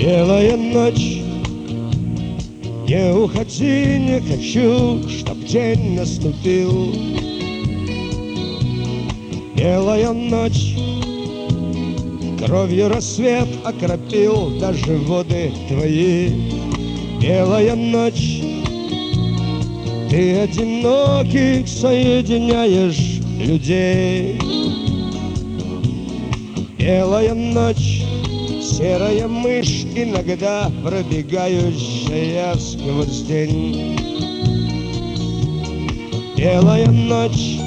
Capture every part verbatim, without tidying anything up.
Белая ночь, не уходи, не хочу, чтоб день наступил. Белая ночь, кровью рассвет окропил даже воды твои. Белая ночь, ты одиноких соединяешь людей. Белая ночь, серая мышь, иногда пробегающая сквозь день. Белая ночь,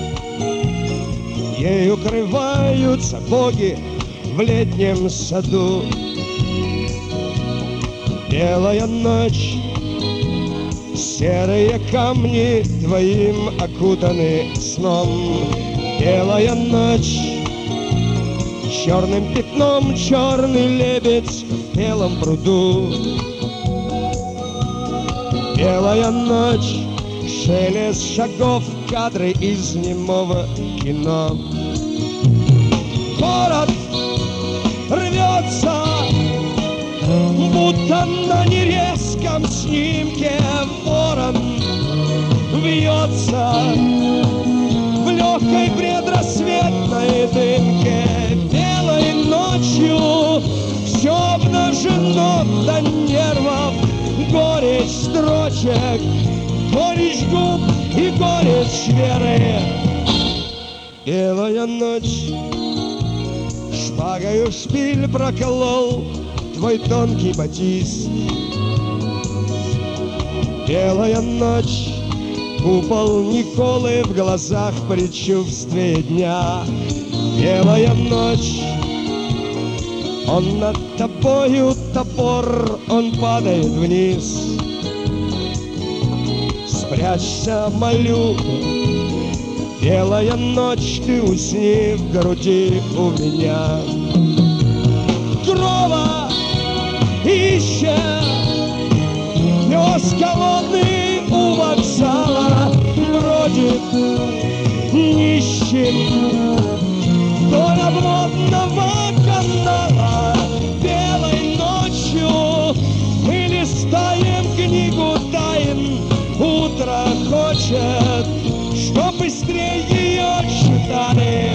ей укрываются боги в летнем саду. Белая ночь, серые камни твоим окутаны сном. Белая ночь, черным пятном черный лебедь в белом пруду. Белая ночь, шелест шагов, кадры из немого кино. Город рвется, будто на нерезком снимке. Ворон вьется в легкой предрассветной дымке. Белой ночью все обнажено до нервов. Горечь строчек, горечь губ и горечь веры. Белая ночь, шпагою шпиль проколол твой тонкий батист. Белая ночь, купол Николы в глазах предчувствие дня. Белая ночь, он над тобою топор, он падает вниз. Спрячься, молю, белая ночь, ты усни в груди у меня. Дрова ищет пес голодный у вокзала, бродит нищим вдоль обводного канала. Белой ночью мы листаем книгу тайн. Утро хочет, чтоб быстрее ее читали.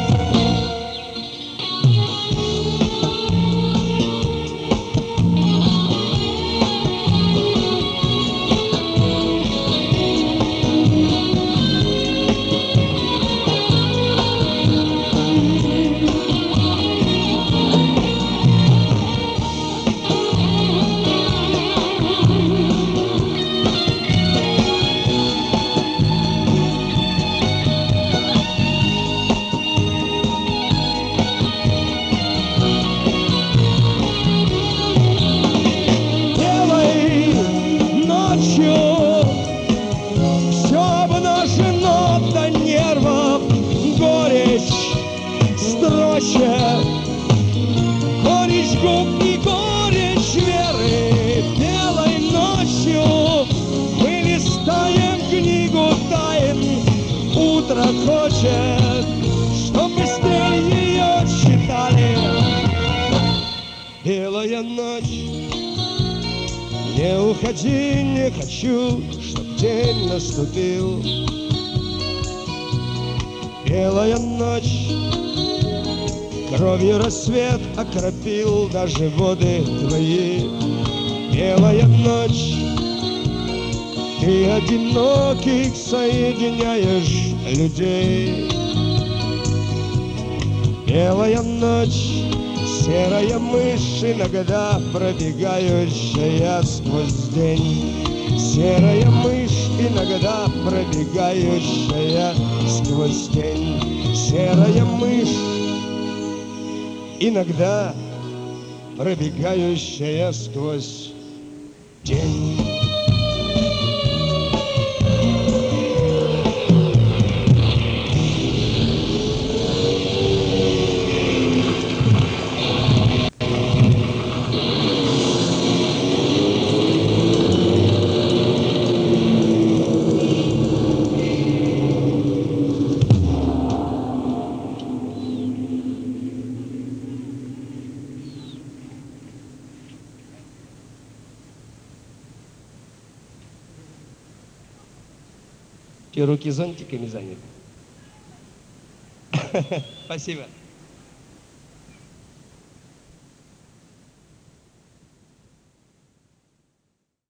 Горечь губ и горечь веры. Белой ночью мы листаем книгу тайн. Утро хочет, чтоб быстрее ее читали. Белая ночь, не уходи, не хочу, чтоб день наступил. Белая ночь, кровью рассвет окропил даже воды твои. Белая ночь, ты одиноких соединяешь людей. Белая ночь, серая мышь, иногда пробегающая сквозь день. Серая мышь, иногда пробегающая сквозь день. Серая мышь, иногда пробегающая сквозь день. Те руки зонтиками заняты. Спасибо.